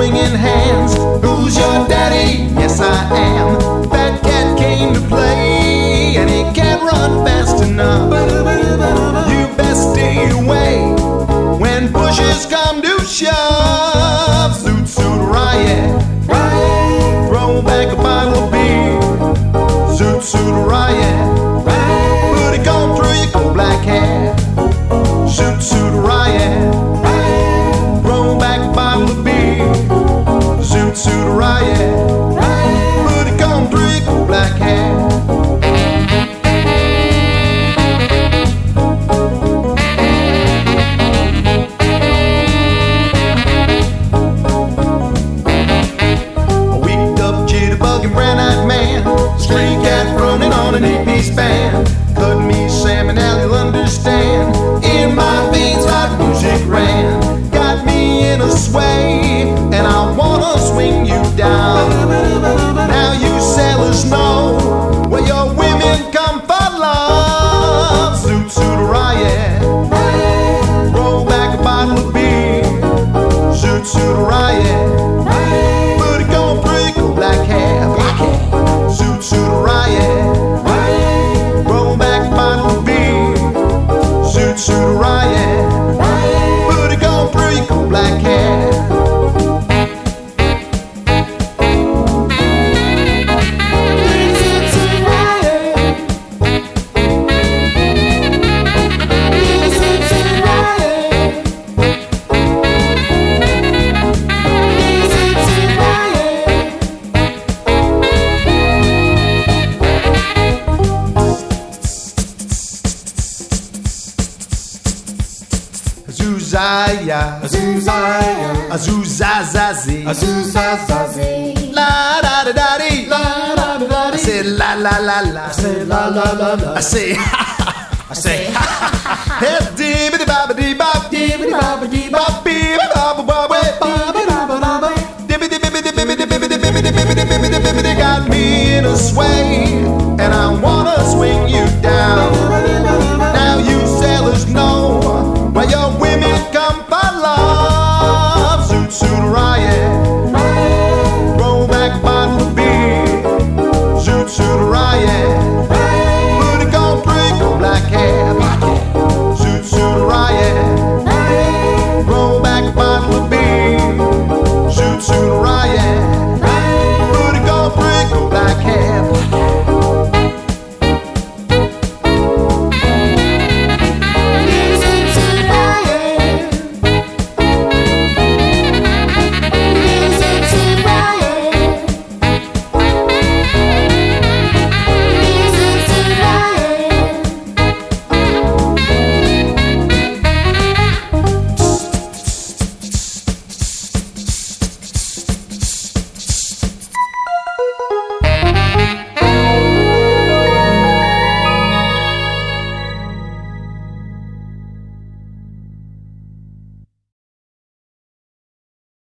swinging hands. Who's your daddy? Yes, I am. Fat cat came to play, and he can't run fast enough. You best stay away when pushes come to shove. Zoot suit riot, throw back a bottle of beer. Zoot suit riot, put it comb through your coal black hair. Zoot suit riot, throw back a bottle of beer. Zoot suit riot, put it comb through your coal black hair. Stray cat running on an 8-piece band. Cut me salmon, now you'll understand. In my veins hot music ran. Got me in a sway, and I wanna swing you down. Now you sailors know where your women come for love. Zoot suit riot, roll back a bottle of beer. Zoot suit riot, put it on through your cool black hair. Zoot suit riot, roll back a bottle of beer. Zoot suit riot, put it on through your cool black hair. Azuzaya, Azuzaya, Azuzazazi, Azuzazazi, la da da da dee, la da da da I say la la la la, I say la la la la, I say I say hey dibbity bobbity bop, dibbity bobbity bop, bibbity bop bop, babby dabba dabba, dibbity bibbity bibbity bibbity bibbity bibbity bibbity bibbity got me in a sway, and I wanna swing you